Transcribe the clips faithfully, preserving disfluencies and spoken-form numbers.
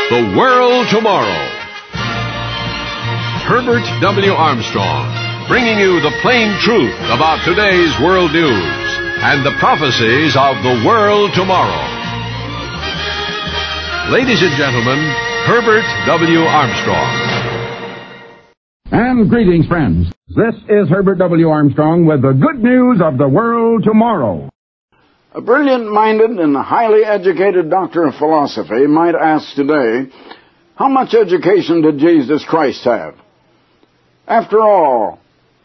The World Tomorrow. Herbert W. Armstrong, bringing you the plain truth about today's world news and the prophecies of the world tomorrow. Ladies and gentlemen, Herbert W. Armstrong. And greetings, friends. This is Herbert W. Armstrong with the good news of the world tomorrow. A brilliant-minded and highly educated doctor of philosophy might ask today, how much education did Jesus Christ have? After all,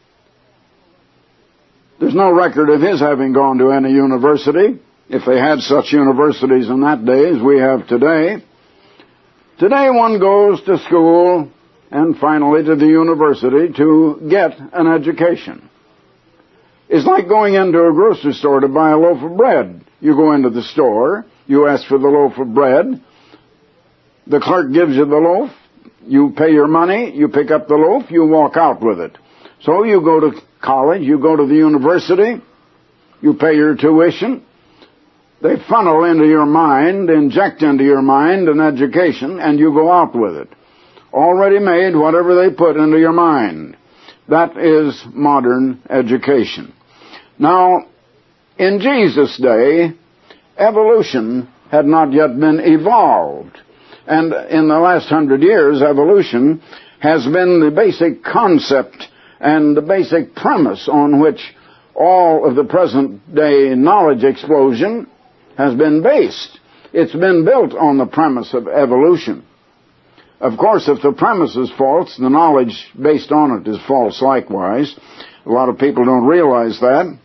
there's no record of his having gone to any university, if they had such universities in that day as we have today. Today one goes to school and finally to the university to get an education. It's like going into a grocery store to buy a loaf of bread. You go into the store, you ask for the loaf of bread, the clerk gives you the loaf, you pay your money, you pick up the loaf, you walk out with it. So you go to college, you go to the university, you pay your tuition, they funnel into your mind, inject into your mind an education, and you go out with it. Already made, whatever they put into your mind. That is modern education. Now, in Jesus' day, evolution had not yet been evolved. And in the last hundred years, evolution has been the basic concept and the basic premise on which all of the present-day knowledge explosion has been based. It's been built on the premise of evolution. Of course, if the premise is false, the knowledge based on it is false likewise. A lot of people don't realize that.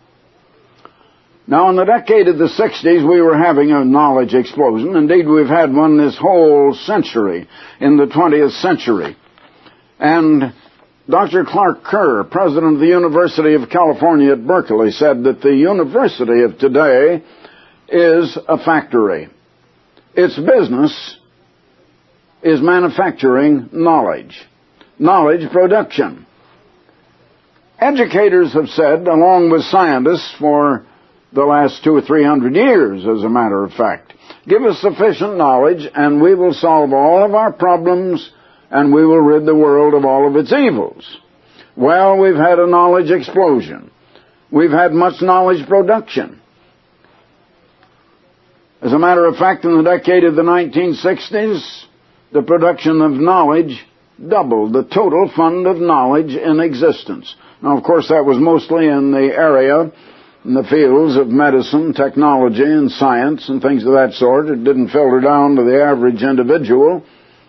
Now, in the decade of the sixties, we were having a knowledge explosion. Indeed, we've had one this whole century, in the twentieth century. And Doctor Clark Kerr, president of the University of California at Berkeley, said that the university of today is a factory. Its business is manufacturing knowledge, knowledge production. Educators have said, along with scientists for the last two or three hundred years, as a matter of fact, give us sufficient knowledge and we will solve all of our problems and we will rid the world of all of its evils. Well, we've had a knowledge explosion. We've had much knowledge production. As a matter of fact, in the decade of the nineteen sixties, the production of knowledge doubled the total fund of knowledge in existence. Now, of course, that was mostly in the area, in the fields of medicine, technology, and science, and things of that sort. It didn't filter down to the average individual.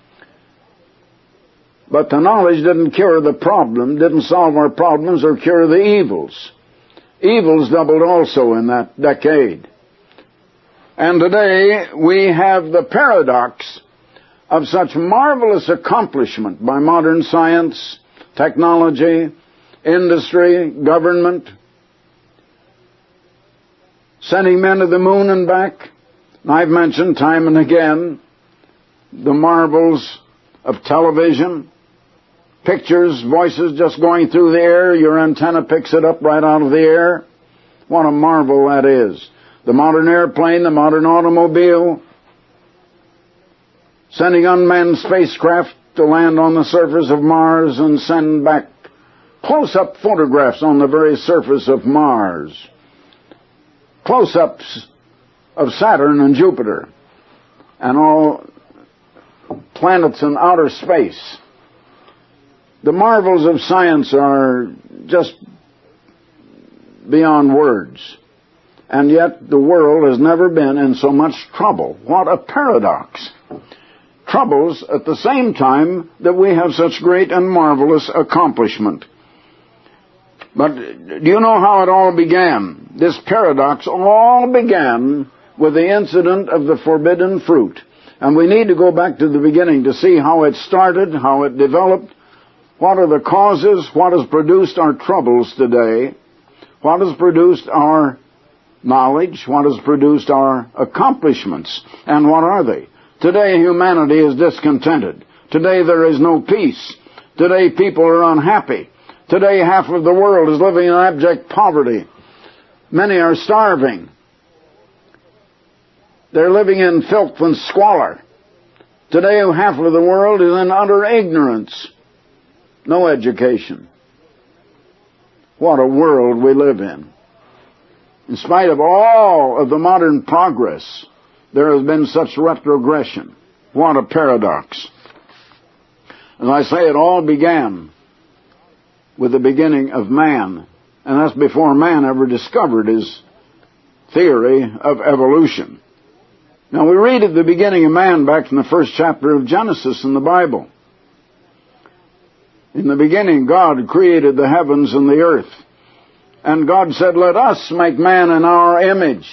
But the knowledge didn't cure the problem, didn't solve our problems or cure the evils. Evils doubled also in that decade. And today, we have the paradox of such marvelous accomplishment by modern science, technology, industry, government, sending men to the moon and back. And I've mentioned time and again the marvels of television, pictures, voices just going through the air. Your antenna picks it up right out of the air. What a marvel that is. The modern airplane, the modern automobile, sending unmanned spacecraft to land on the surface of Mars and send back close-up photographs on the very surface of Mars. Close-ups of Saturn and Jupiter and all planets in outer space. The marvels of science are just beyond words. And yet the world has never been in so much trouble. What a paradox. Troubles at the same time that we have such great and marvelous accomplishment. But do you know how it all began? This paradox all began with the incident of the forbidden fruit. And we need to go back to the beginning to see how it started, how it developed, what are the causes, what has produced our troubles today, what has produced our knowledge, what has produced our accomplishments, and what are they? Today humanity is discontented. Today there is no peace. Today people are unhappy. Today half of the world is living in abject poverty. Many are starving. They're living in filth and squalor. Today, half of the world is in utter ignorance. No education. What a world we live in. In spite of all of the modern progress, there has been such retrogression. What a paradox. As I say, it all began with the beginning of man, and that's before man ever discovered his theory of evolution. Now, we read of the beginning of man back in the first chapter of Genesis in the Bible. In the beginning, God created the heavens and the earth. And God said, let us make man in our image,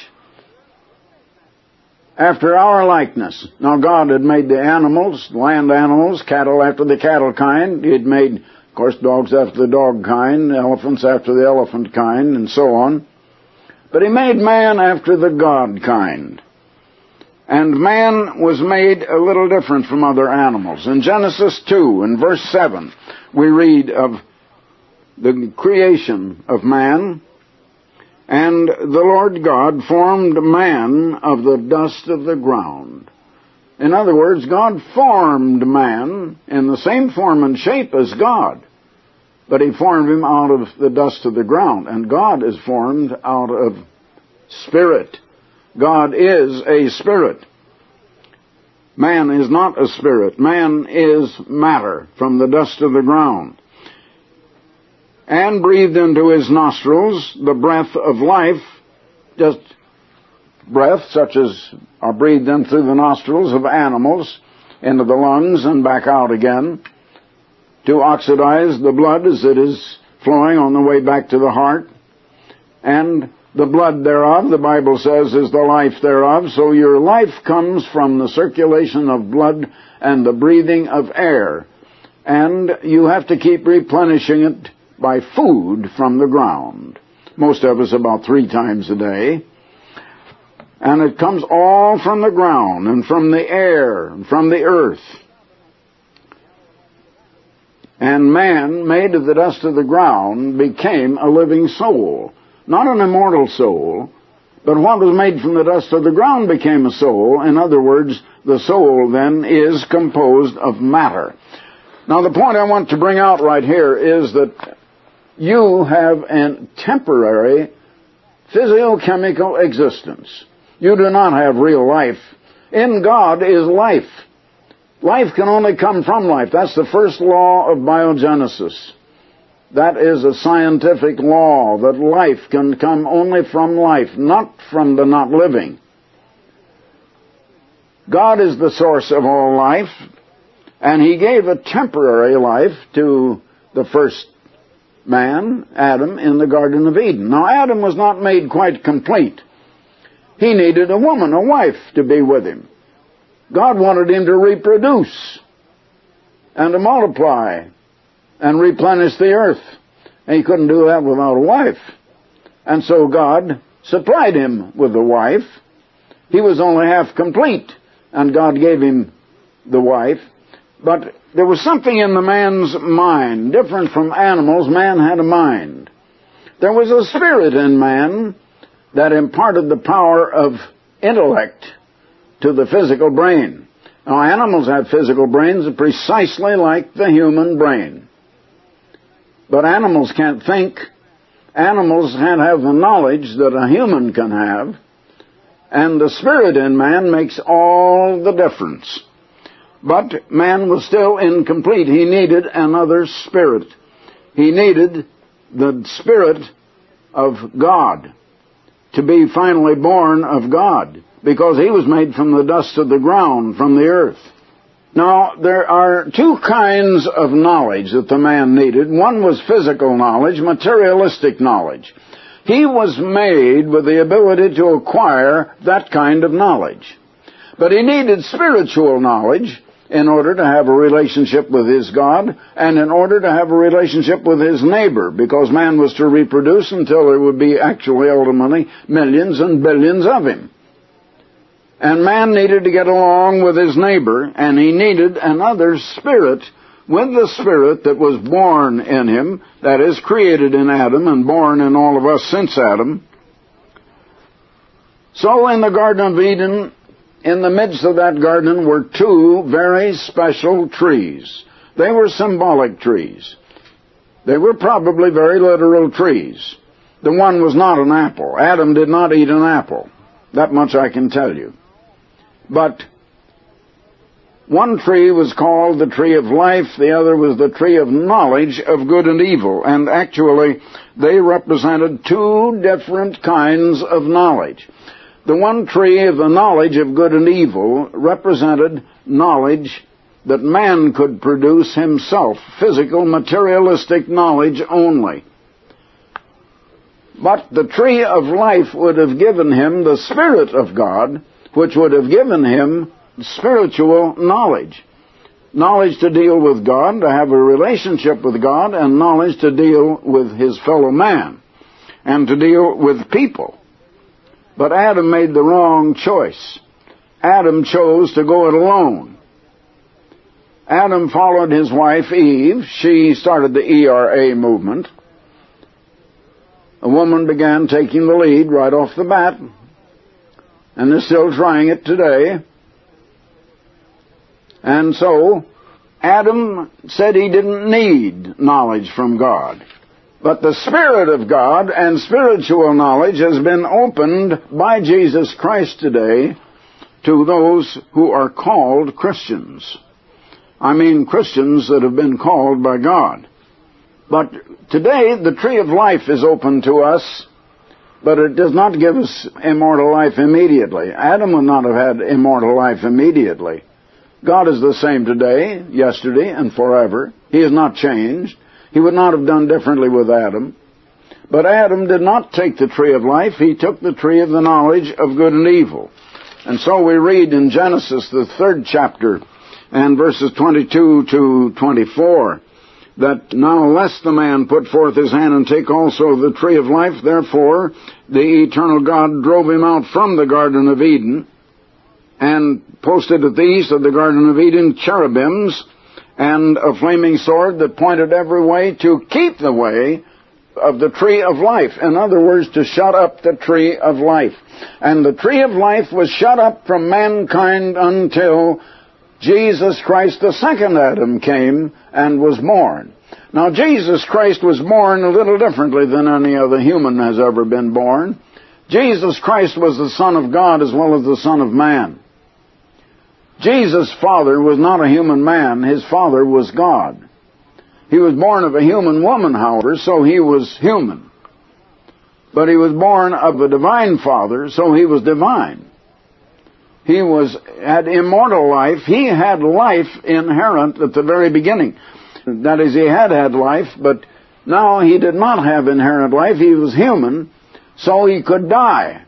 after our likeness. Now, God had made the animals, land animals, cattle after the cattle kind. He had made, of course, dogs after the dog kind, elephants after the elephant kind, and so on. But He made man after the God kind. And man was made a little different from other animals. In Genesis two, in verse seven, we read of the creation of man. And the Lord God formed man of the dust of the ground. In other words, God formed man in the same form and shape as God. But He formed him out of the dust of the ground. And God is formed out of spirit. God is a spirit. Man is not a spirit. Man is matter from the dust of the ground. And breathed into his nostrils the breath of life, just breath such as are breathed in through the nostrils of animals, into the lungs and back out again, to oxidize the blood as it is flowing on the way back to the heart. And the blood thereof, the Bible says, is the life thereof. So your life comes from the circulation of blood and the breathing of air. And you have to keep replenishing it by food from the ground. Most of us about three times a day. And it comes all from the ground and from the air and from the earth. And man, made of the dust of the ground, became a living soul. Not an immortal soul, but what was made from the dust of the ground became a soul. In other words, the soul then is composed of matter. Now, the point I want to bring out right here is that you have a temporary physiochemical existence. You do not have real life. In God is life. Life can only come from life. That's the first law of biogenesis. That is a scientific law, that life can come only from life, not from the not living. God is the source of all life, and He gave a temporary life to the first man, Adam, in the Garden of Eden. Now, Adam was not made quite complete. He needed a woman, a wife, to be with him. God wanted him to reproduce and to multiply and replenish the earth. And he couldn't do that without a wife. And so God supplied him with a wife. He was only half complete, and God gave him the wife. But there was something in the man's mind, different from animals. Man had a mind. There was a spirit in man that imparted the power of intellect to the physical brain. Now, animals have physical brains precisely like the human brain. But animals can't think. Animals can't have the knowledge that a human can have. And the spirit in man makes all the difference. But man was still incomplete. He needed another spirit. He needed the Spirit of God to be finally born of God, because he was made from the dust of the ground, from the earth. Now, there are two kinds of knowledge that the man needed. One was physical knowledge, materialistic knowledge. He was made with the ability to acquire that kind of knowledge. But he needed spiritual knowledge in order to have a relationship with his God and in order to have a relationship with his neighbor, because man was to reproduce until there would be actually ultimately millions and billions of him. And man needed to get along with his neighbor, and he needed another spirit with the spirit that was born in him, that is, created in Adam and born in all of us since Adam. So in the Garden of Eden, in the midst of that garden were two very special trees. They were symbolic trees. They were probably very literal trees. The one was not an apple. Adam did not eat an apple. That much I can tell you. But one tree was called the tree of life, the other was the tree of knowledge of good and evil, and actually they represented two different kinds of knowledge. The one tree of the knowledge of good and evil represented knowledge that man could produce himself, physical, materialistic knowledge only. But the tree of life would have given him the Spirit of God, which would have given him spiritual knowledge. Knowledge to deal with God, to have a relationship with God, and knowledge to deal with his fellow man, and to deal with people. But Adam made the wrong choice. Adam chose to go it alone. Adam followed his wife Eve. She started the E R A movement. A woman began taking the lead right off the bat, and they're still trying it today. And so, Adam said he didn't need knowledge from God. But the Spirit of God and spiritual knowledge has been opened by Jesus Christ today to those who are called Christians. I mean Christians that have been called by God. But today, the tree of life is open to us, but it does not give us immortal life immediately. Adam would not have had immortal life immediately. God is the same today, yesterday, and forever. He has not changed. He would not have done differently with Adam. But Adam did not take the tree of life. He took the tree of the knowledge of good and evil. And so we read in Genesis, the third chapter, and verses twenty-two to twenty-four, that now lest the man put forth his hand and take also the tree of life, therefore the eternal God drove him out from the Garden of Eden, and posted at the east of the Garden of Eden cherubims and a flaming sword that pointed every way to keep the way of the tree of life. In other words, to shut up the tree of life. And the tree of life was shut up from mankind until Jesus Christ, the second Adam, came and was born. Now, Jesus Christ was born a little differently than any other human has ever been born. Jesus Christ was the Son of God as well as the Son of Man. Jesus' father was not a human man. His father was God. He was born of a human woman, however, so he was human. But he was born of a divine father, so he was divine. He was had immortal life. He had life inherent at the very beginning. That is, he had had life, but now he did not have inherent life. He was human, so he could die.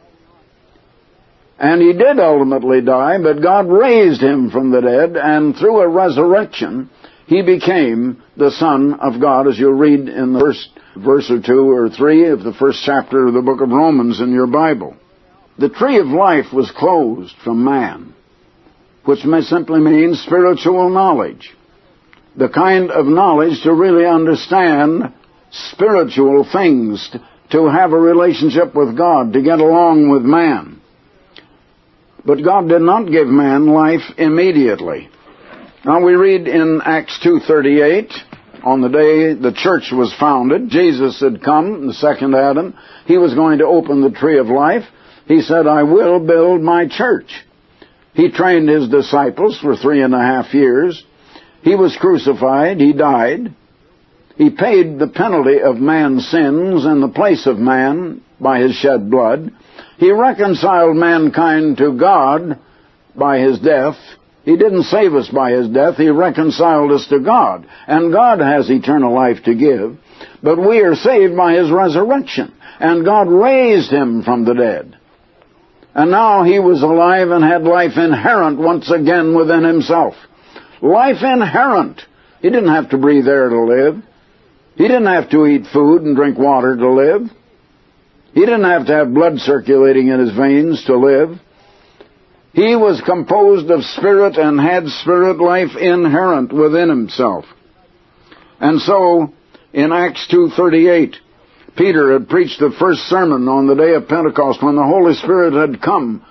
And he did ultimately die, but God raised him from the dead, and through a resurrection, he became the Son of God, as you'll read in the first verse or two or three of the first chapter of the book of Romans in your Bible. The tree of life was closed from man, which may simply mean spiritual knowledge. The kind of knowledge to really understand spiritual things, to have a relationship with God, to get along with man. But God did not give man life immediately. Now we read in Acts two thirty-eight, on the day the church was founded, Jesus had come, the second Adam. He was going to open the tree of life. He said, I will build my church. He trained his disciples for three and a half years. He was crucified. He died. He paid the penalty of man's sins in the place of man by his shed blood. He reconciled mankind to God by his death. He didn't save us by his death. He reconciled us to God. And God has eternal life to give. But we are saved by his resurrection. And God raised him from the dead. And now he was alive and had life inherent once again within himself. Life inherent. He didn't have to breathe air to live. He didn't have to eat food and drink water to live. He didn't have to have blood circulating in his veins to live. He was composed of spirit and had spirit life inherent within himself. And so, in Acts two thirty-eight, Peter had preached the first sermon on the day of Pentecost when the Holy Spirit had come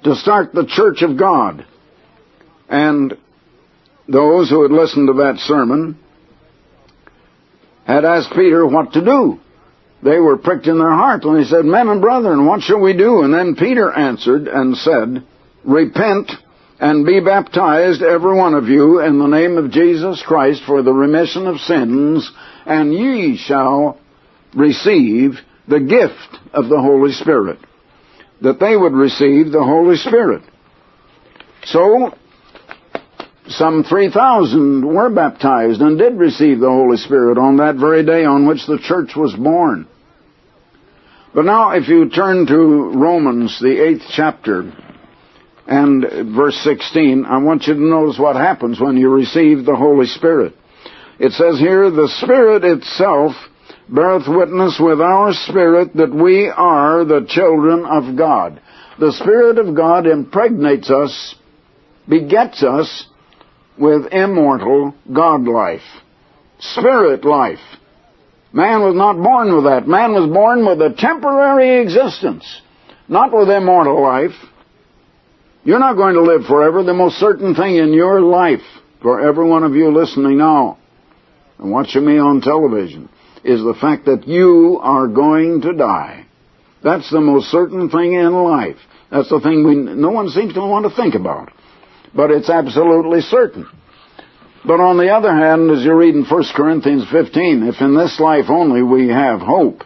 to start the church of God. And those who had listened to that sermon had asked Peter what to do. They were pricked in their heart when he said, "Men and brethren, what shall we do?" And then Peter answered and said, "Repent and be baptized, every one of you, in the name of Jesus Christ for the remission of sins, and ye shall receive the gift of the Holy Spirit." That they would receive the Holy Spirit. So, some three thousand were baptized and did receive the Holy Spirit on that very day on which the church was born. But now, if you turn to Romans, the eighth chapter, and verse sixteen, I want you to notice what happens when you receive the Holy Spirit. It says here, "The Spirit itself beareth witness with our spirit that we are the children of God." The Spirit of God impregnates us, begets us with immortal God life, spirit life. Man was not born with that. Man was born with a temporary existence, not with immortal life. You're not going to live forever. The most certain thing in your life, for every one of you listening now and watching me on television, is the fact that you are going to die. That's the most certain thing in life. That's the thing we, no one seems to want to think about. But it's absolutely certain. But on the other hand, as you read in First Corinthians fifteen, if in this life only we have hope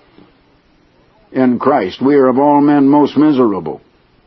in Christ, we are of all men most miserable.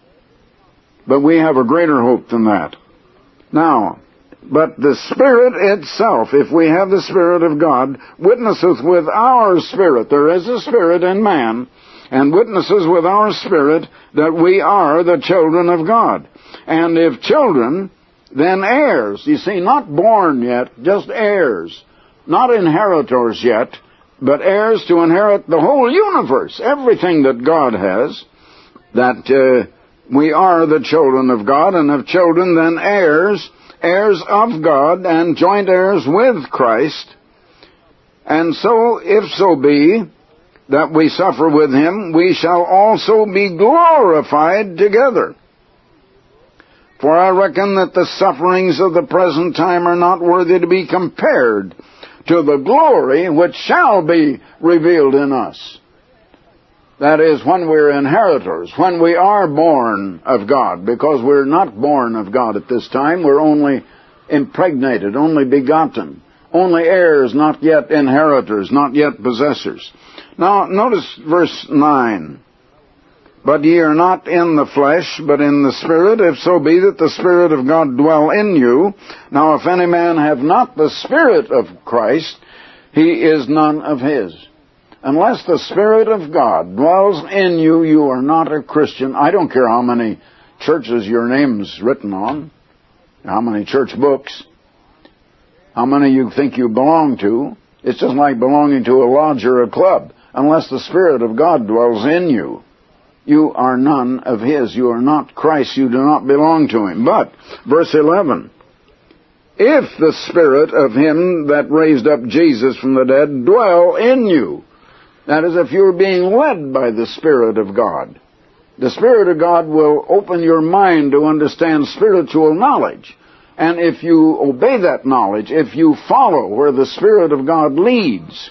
But we have a greater hope than that. Now, but the Spirit itself, if we have the Spirit of God, witnesseth with our spirit. There is a spirit in man, and witnesses with our spirit that we are the children of God. And if children, then heirs. You see, not born yet, just heirs. Not inheritors yet, but heirs to inherit the whole universe, everything that God has, that uh, we are the children of God, and of children, then heirs, heirs of God, and joint heirs with Christ. And so, if so be that we suffer with him, we shall also be glorified together. For I reckon that the sufferings of the present time are not worthy to be compared to the glory which shall be revealed in us. That is, when we're inheritors, when we are born of God, because we're not born of God at this time, we're only impregnated, only begotten, only heirs, not yet inheritors, not yet possessors. Now, notice verse nine. "But ye are not in the flesh, but in the Spirit, if so be that the Spirit of God dwell in you. Now if any man have not the Spirit of Christ, he is none of his." Unless the Spirit of God dwells in you, you are not a Christian. I don't care how many churches your name's written on, how many church books, how many you think you belong to. It's just like belonging to a lodge or a club. Unless the Spirit of God dwells in you, you are none of his. You are not Christ. You do not belong to him. But, verse eleven, "If the Spirit of him that raised up Jesus from the dead dwell in you," that is, if you're being led by the Spirit of God, the Spirit of God will open your mind to understand spiritual knowledge. And if you obey that knowledge, if you follow where the Spirit of God leads,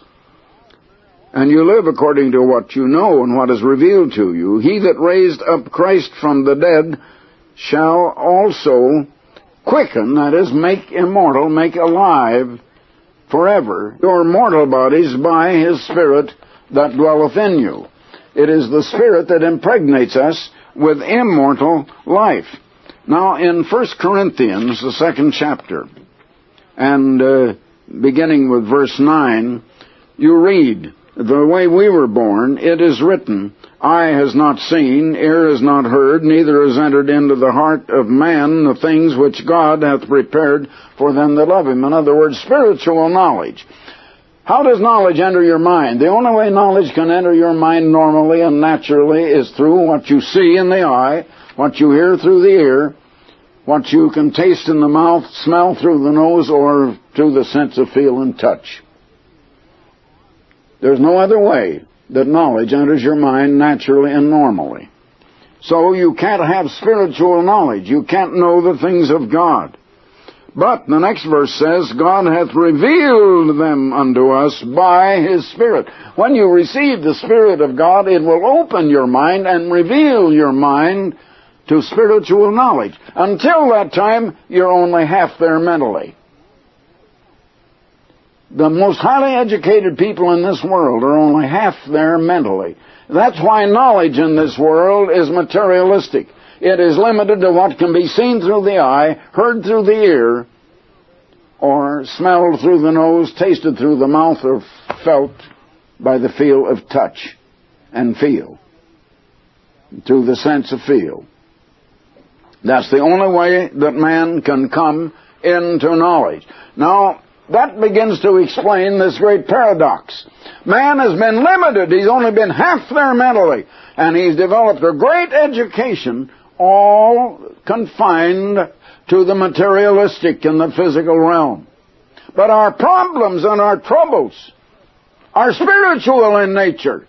and you live according to what you know and what is revealed to you, he that raised up Christ from the dead shall also quicken, that is, make immortal, make alive forever, your mortal bodies by his Spirit that dwelleth in you. It is the Spirit that impregnates us with immortal life. Now, in First Corinthians, the second chapter, and uh, beginning with verse nine, you read, "The way we were born, it is written, eye has not seen, ear has not heard, neither has entered into the heart of man the things which God hath prepared for them that love him." In other words, spiritual knowledge. How does knowledge enter your mind? The only way knowledge can enter your mind normally and naturally is through what you see in the eye, what you hear through the ear, what you can taste in the mouth, smell through the nose, or through the sense of feel and touch. There's no other way that knowledge enters your mind naturally and normally. So you can't have spiritual knowledge. You can't know the things of God. But the next verse says, God hath revealed them unto us by His Spirit. When you receive the Spirit of God, it will open your mind and reveal your mind to spiritual knowledge. Until that time, you're only half there mentally. The most highly educated people in this world are only half there mentally. That's why knowledge in this world is materialistic. It is limited to what can be seen through the eye, heard through the ear, or smelled through the nose, tasted through the mouth, or felt by the feel of touch and feel, through the sense of feel. That's the only way that man can come into knowledge. Now, that begins to explain this great paradox. Man has been limited. He's only been half there mentally. And he's developed a great education, all confined to the materialistic and the physical realm. But our problems and our troubles are spiritual in nature.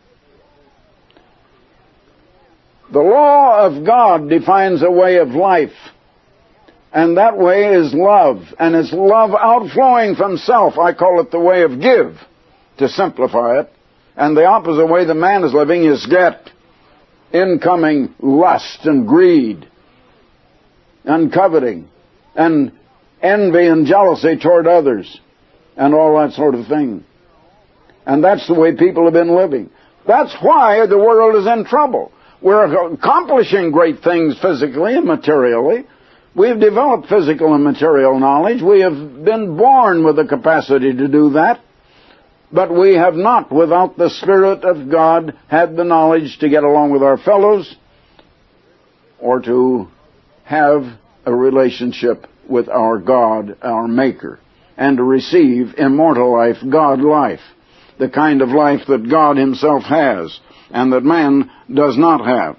The law of God defines a way of life. And that way is love. And it's love outflowing from self. I call it the way of give, to simplify it. And the opposite way the man is living is get. Incoming lust and greed and coveting and envy and jealousy toward others and all that sort of thing. And that's the way people have been living. That's why the world is in trouble. We're accomplishing great things physically and materially. We've developed physical and material knowledge. We have been born with the capacity to do that. But we have not, without the Spirit of God, had the knowledge to get along with our fellows or to have a relationship with our God, our Maker, and to receive immortal life, God life, the kind of life that God Himself has and that man does not have.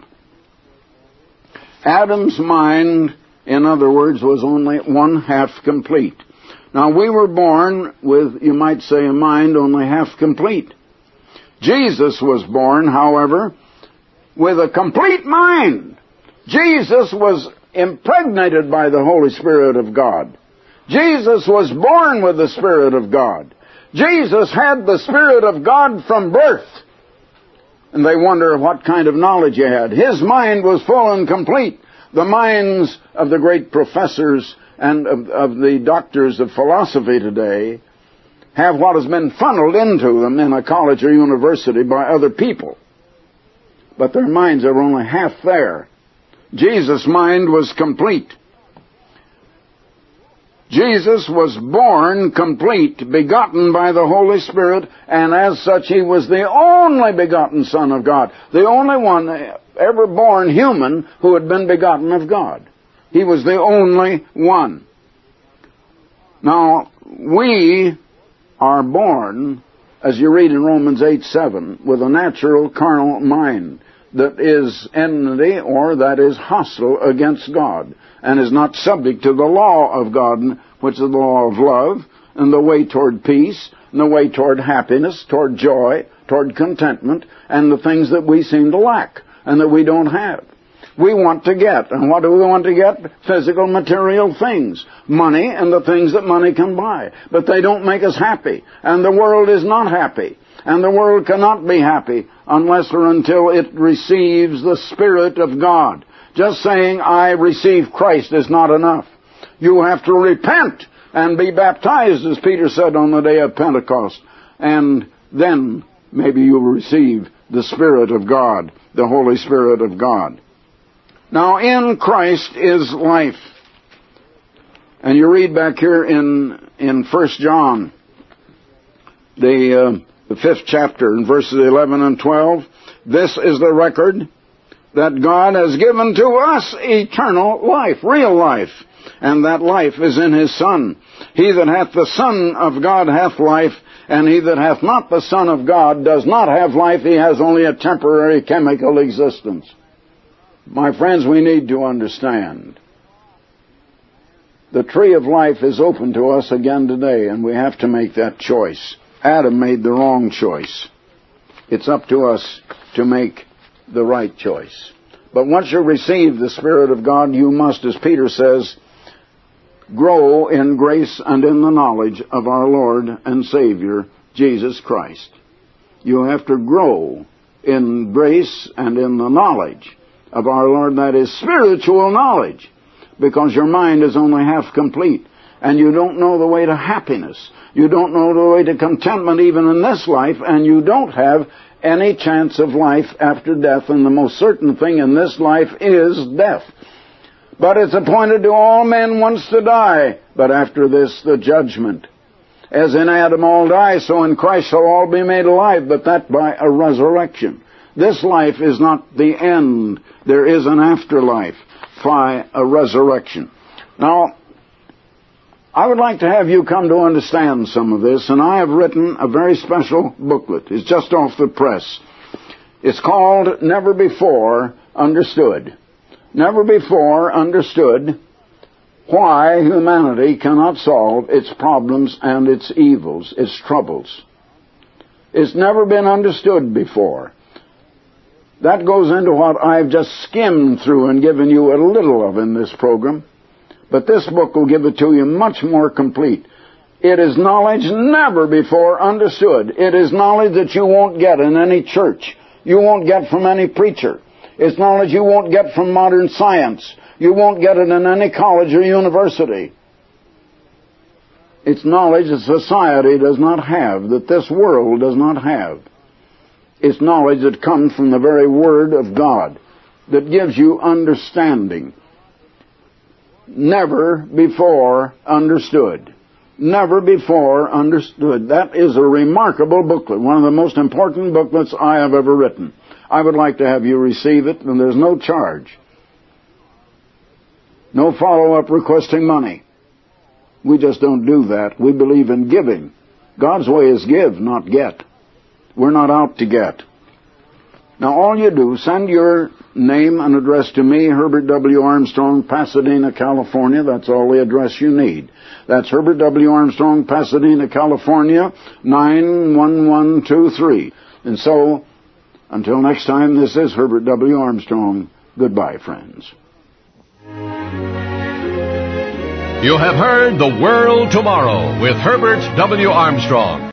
Adam's mind, in other words, was only one half complete. Now, we were born with, you might say, a mind only half complete. Jesus was born, however, with a complete mind. Jesus was impregnated by the Holy Spirit of God. Jesus was born with the Spirit of God. Jesus had the Spirit of God from birth. And they wonder what kind of knowledge he had. His mind was full and complete. The minds of the great professors and of, of the doctors of philosophy today have what has been funneled into them in a college or university by other people. But their minds are only half there. Jesus' mind was complete. Jesus was born complete, begotten by the Holy Spirit, and as such he was the only begotten Son of God, the only one ever born human who had been begotten of God. He was the only one. Now, we are born, as you read in Romans eight seven, with a natural carnal mind that is enmity or that is hostile against God and is not subject to the law of God, which is the law of love and the way toward peace and the way toward happiness, toward joy, toward contentment, and the things that we seem to lack and that we don't have. We want to get. And what do we want to get? Physical, material things. Money and the things that money can buy. But they don't make us happy. And the world is not happy. And the world cannot be happy unless or until it receives the Spirit of God. Just saying, I receive Christ is not enough. You have to repent and be baptized, as Peter said on the day of Pentecost. And then maybe you'll receive the Spirit of God, the Holy Spirit of God. Now, in Christ is life. And you read back here in in First John, the, uh, the fifth chapter, in verses eleven and twelve, this is the record that God has given to us eternal life, real life, and that life is in His Son. He that hath the Son of God hath life, and he that hath not the Son of God does not have life. He has only a temporary chemical existence. My friends, we need to understand the tree of life is open to us again today, and we have to make that choice. Adam made the wrong choice. It's up to us to make the right choice. But once you receive the Spirit of God, you must, as Peter says, grow in grace and in the knowledge of our Lord and Savior, Jesus Christ. You have to grow in grace and in the knowledge of our Lord, that is spiritual knowledge, because your mind is only half complete, and you don't know the way to happiness. You don't know the way to contentment even in this life, and you don't have any chance of life after death, and the most certain thing in this life is death. But it's appointed to all men once to die, but after this the judgment. As in Adam all die, so in Christ shall all be made alive, but that by a resurrection. This life is not the end. There is an afterlife by a resurrection. Now, I would like to have you come to understand some of this, and I have written a very special booklet. It's just off the press. It's called Never Before Understood. Never Before Understood Why Humanity Cannot Solve Its Problems and Its Evils, Its Troubles. It's never been understood before. That goes into what I've just skimmed through and given you a little of in this program. But this book will give it to you much more complete. It is knowledge never before understood. It is knowledge that you won't get in any church. You won't get from any preacher. It's knowledge you won't get from modern science. You won't get it in any college or university. It's knowledge that society does not have, that this world does not have. It's knowledge that comes from the very Word of God, that gives you understanding. Never before understood. Never before understood. That is a remarkable booklet, one of the most important booklets I have ever written. I would like to have you receive it, and there's no charge. No follow-up requesting money. We just don't do that. We believe in giving. God's way is give, not get. We're not out to get. Now, all you do, send your name and address to me, Herbert W. Armstrong, Pasadena, California. That's all the address you need. That's Herbert W. Armstrong, Pasadena, California, nine one one two three. And so, until next time, this is Herbert W. Armstrong. Goodbye, friends. You have heard The World Tomorrow with Herbert W. Armstrong.